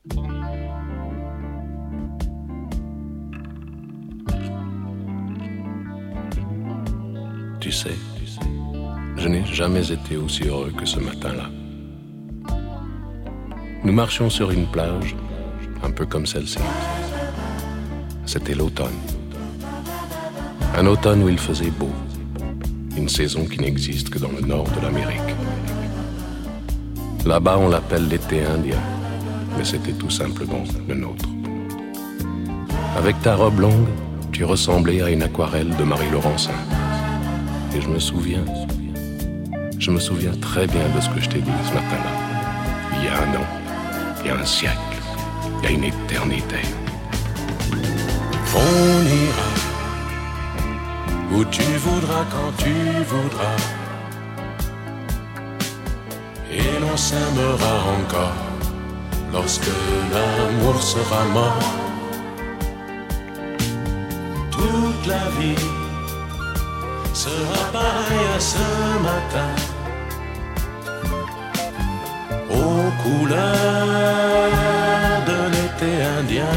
Tu sais, je n'ai jamais été aussi heureux que ce matin-là. Nous marchions sur une plage, un peu comme celle-ci. C'était l'automne. Un automne où il faisait beau. Une saison qui n'existe que dans le nord de l'Amérique. Là-bas, on l'appelle l'été indien, mais c'était tout simplement le nôtre. Avec ta robe longue, tu ressemblais à une aquarelle de Marie Laurencin. Et je me souviens très bien de ce que je t'ai dit ce matin-là. Il y a un an, il y a un siècle, il y a une éternité. On ira où tu voudras, quand tu voudras, et l'on s'aimera encore lorsque l'amour sera mort. Toute la vie sera pareille à ce matin, aux couleurs de l'été indien.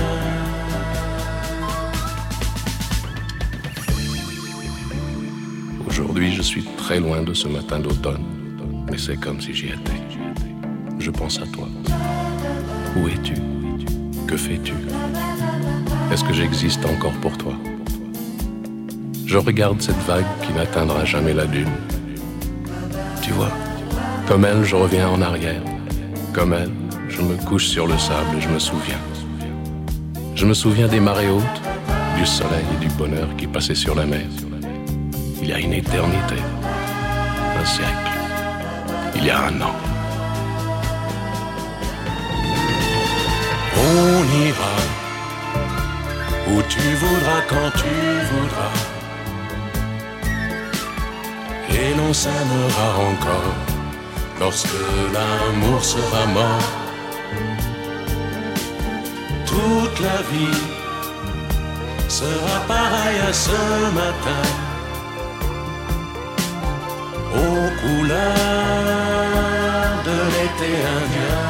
Aujourd'hui, je suis très loin de ce matin d'automne, mais c'est comme si j'y étais. Je pense à toi. Où es-tu? Que fais-tu? Est-ce que j'existe encore pour toi? Je regarde cette vague qui n'atteindra jamais la dune. Tu vois, comme elle, je reviens en arrière. Comme elle, je me couche sur le sable et je me souviens. Je me souviens des marées hautes, du soleil et du bonheur qui passaient sur la mer. Il y a une éternité, un siècle, il y a un an. On ira où tu voudras, quand tu voudras, et l'on s'aimera encore lorsque l'amour sera mort. Toute la vie sera pareille à ce matin, aux couleurs de l'été indien.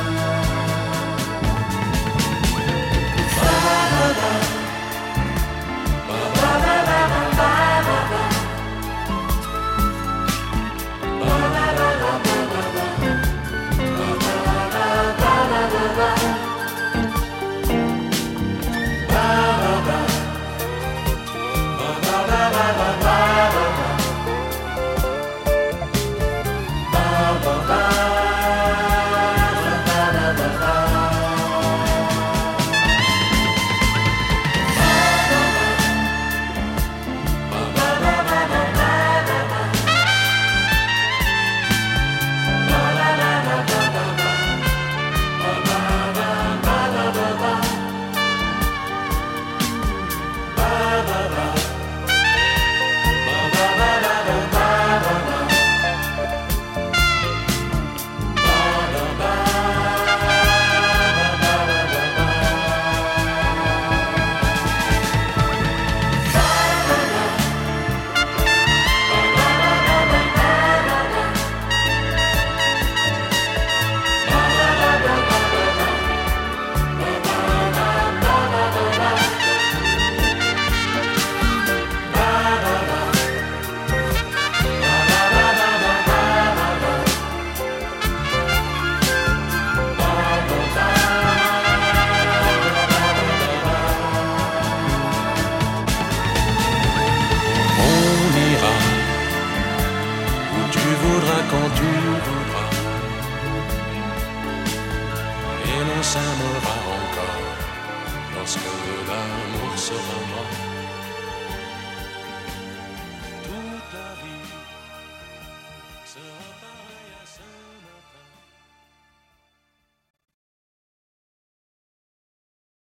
Quand tu voudras, et l'on s'aimera encore lorsque l'amour sera mort.